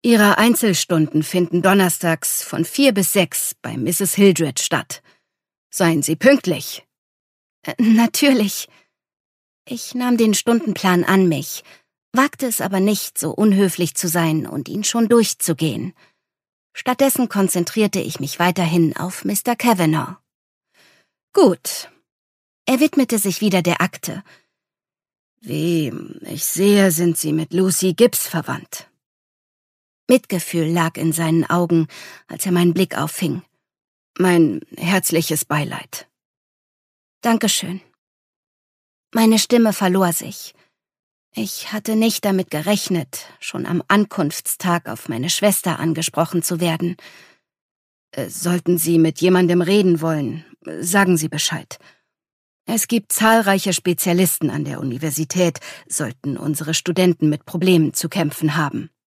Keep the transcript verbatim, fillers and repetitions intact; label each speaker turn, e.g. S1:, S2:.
S1: Ihre Einzelstunden finden donnerstags von vier bis sechs bei Misses Hildred statt. Seien Sie pünktlich.
S2: Äh, natürlich. Ich nahm den Stundenplan an mich, wagte es aber nicht, so unhöflich zu sein und ihn schon durchzugehen. Stattdessen konzentrierte ich mich weiterhin auf Mister Kavanagh.
S1: Gut.
S2: Er widmete sich wieder der Akte.
S1: Wie ich sehe, sind Sie mit Lucy Gibbs verwandt.
S2: Mitgefühl lag in seinen Augen, als er meinen Blick auffing.
S1: Mein herzliches Beileid.
S2: Dankeschön. Meine Stimme verlor sich. Ich hatte nicht damit gerechnet, schon am Ankunftstag auf meine Schwester angesprochen zu werden.
S1: Sollten Sie mit jemandem reden wollen, sagen Sie Bescheid. Es gibt zahlreiche Spezialisten an der Universität, sollten unsere Studenten mit Problemen zu kämpfen haben.